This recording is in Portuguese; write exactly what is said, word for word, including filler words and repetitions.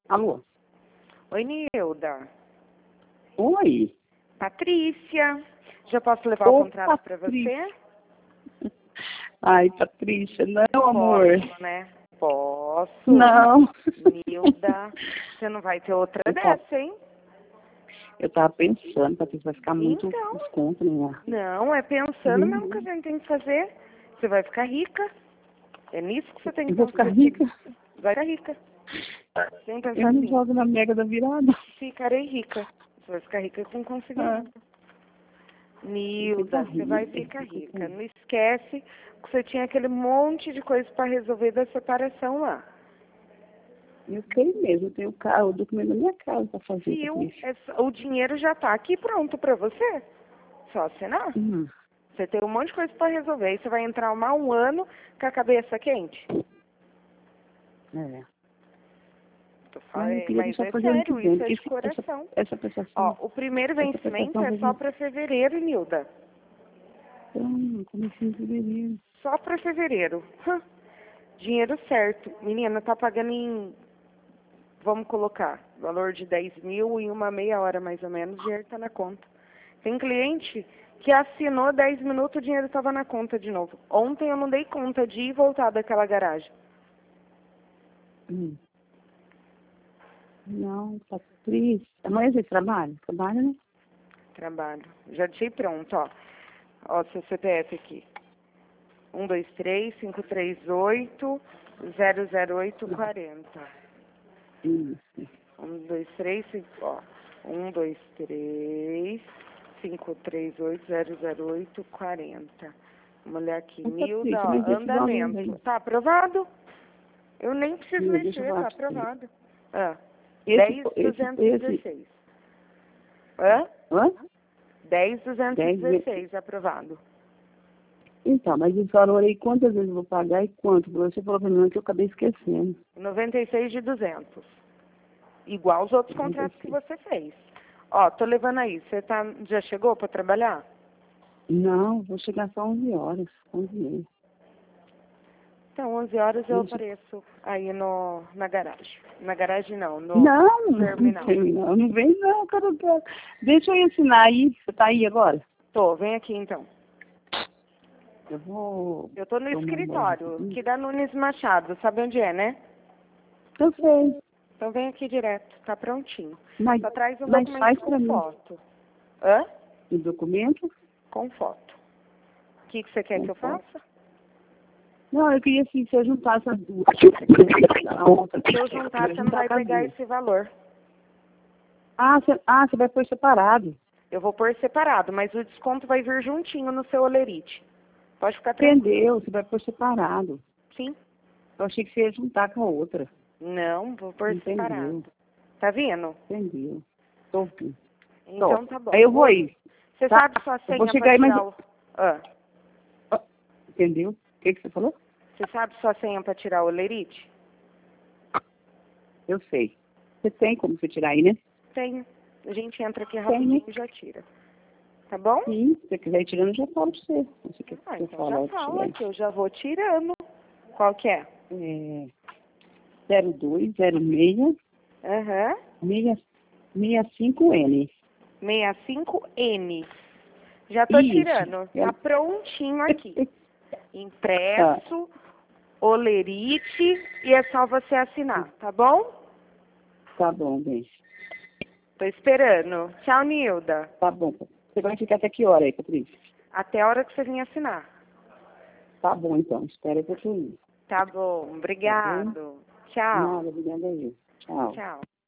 Alô? Oi, Nilda. Oi. Patrícia. Já posso levar Ô, o contrato para Patrícia. você? Ai, Patrícia, não, amor. Posso, né? Posso. Não. Nilda, você não vai ter outra Eu dessa, tava, hein? eu tava pensando, Patrícia, vai ficar muito Então. desconto, né? Não, é pensando Uhum. mesmo que a gente tem que fazer. Você vai ficar rica. É nisso que você tem que Eu vou ficar pensar. rica? Vai ficar rica. Sem pensar Eu não assim. jogo na mega da virada. Ficarei rica. Você vai ficar rica com conseguimento. Ah, Nilda, você vai ficar rica. rica. Não esquece que você tinha aquele monte de coisa para resolver da separação lá. Eu tenho mesmo, eu tenho o carro, o documento da minha casa para fazer, Viu? Patrícia. É só- o dinheiro já está aqui pronto para você. Só assinar. Hum. Você tem um monte de coisa para resolver. Aí você vai entrar mais um ano com a cabeça quente. É. Tô Mas eu falando, queria mas deixar é fazer ano que sério, vem, isso é porque de esse- essa, coração. essa prestação, Ó, o primeiro essa vencimento prestação é vai só vir. para fevereiro, Nilda. Então, comecei em fevereiro. Só para fevereiro. Hã. Dinheiro certo. Menina, tá pagando em, vamos colocar, valor de dez mil em uma meia hora mais ou menos, o dinheiro tá na conta. Tem cliente que assinou dez minutos, o dinheiro estava na conta de novo. Ontem eu não dei conta de ir e voltar daquela garagem. Hum. Não, Patrícia. Amanhã você trabalha? Trabalha, né? Trabalho. Já deixei pronto, ó. Ó, seu C P F aqui. um, dois, três, cinco, três, oito, zero, zero, oito, quarenta. Isso. um, dois, três, cinco, ó. um, dois, três, cinco, três, oito, zero, zero, oito, quarenta. Vamos olhar aqui. Ô, Nilda, Patrícia, ó, mas esse valor andamento. aí? Tá aprovado? Eu nem preciso Meu, deixa eu mexer, falar tá pra você. aprovado. Ah, Esse, dez, esse, duzentos e esse... dezesseis. Hã? Hã? dez, duzentos e Dez vezes. dezesseis, aprovado. Então, mas esse valor aí, quantas vezes eu vou pagar e quanto? Você falou pra mim que eu acabei esquecendo. noventa e seis de duzentos. Igual os outros noventa e contratos que seis. você fez. Ó, tô levando aí. Você tá, já chegou para trabalhar? Não, vou chegar só onze horas, onze e meia. Então, onze horas eu Deixa- apareço aí no, na garagem. Na garagem não, no Não, não terminal. tem, não, não vem não, cara. cara. Deixa eu ensinar aí, você tá aí agora? Tô, vem aqui então. Eu vou... Eu tô no tomar um banho escritório, rapidinho. aqui da Nunes Machado. Sabe onde é, né? Eu sei, Então vem aqui direto, tá prontinho. mas, Só traz um mas documento faz com pra mim foto. Hã? o documento. Com foto. O que, que você quer Com que eu foto. faça? Não, eu queria assim, se eu juntasse as duas. A outra. Se eu juntar, Eu você não juntar vai com as pegar duas. esse valor. Ah, você ah, você vai pôr separado. Eu vou pôr separado, mas o desconto vai vir juntinho no seu olerite. Pode ficar tranquilo. Entendeu? Você vai pôr separado. Sim? Eu achei que você ia juntar com a outra. Não, vou pôr Entendeu? separado. Tá vendo? Entendeu? Tô aqui. Então Tô. tá bom. Aí eu vou aí. Você Tá? sabe sua Eu vou senha chegar para aí, mas... tirar o... Ah, Ah, entendeu? O que, que você falou? você sabe sua senha para tirar o olerite? Eu sei. Você tem como você tirar aí, né? Tenho. A gente entra aqui Tem, rapidinho né? e já tira. Tá bom? Sim, se você quiser ir tirando, eu já falo pra você. Se você quer Ah, que eu então fale, já eu tiro fala aí. que eu já vou tirando. Qual que é? É... zero dois zero seis Aham. sessenta e cinco N. sessenta e cinco N. Já tô Isso. tirando. Tá prontinho aqui. Impresso, olerite, e é só você assinar, tá bom? Tá bom, beijo. Tô esperando. Tchau, Nilda. Tá bom. Você vai ficar até que hora aí, Patrícia? Até a hora que você vir assinar. Tá bom, então. Espera que eu tô indo. Tá bom. Obrigado. Tchau. Nada, obrigada aí. Tchau. Tchau.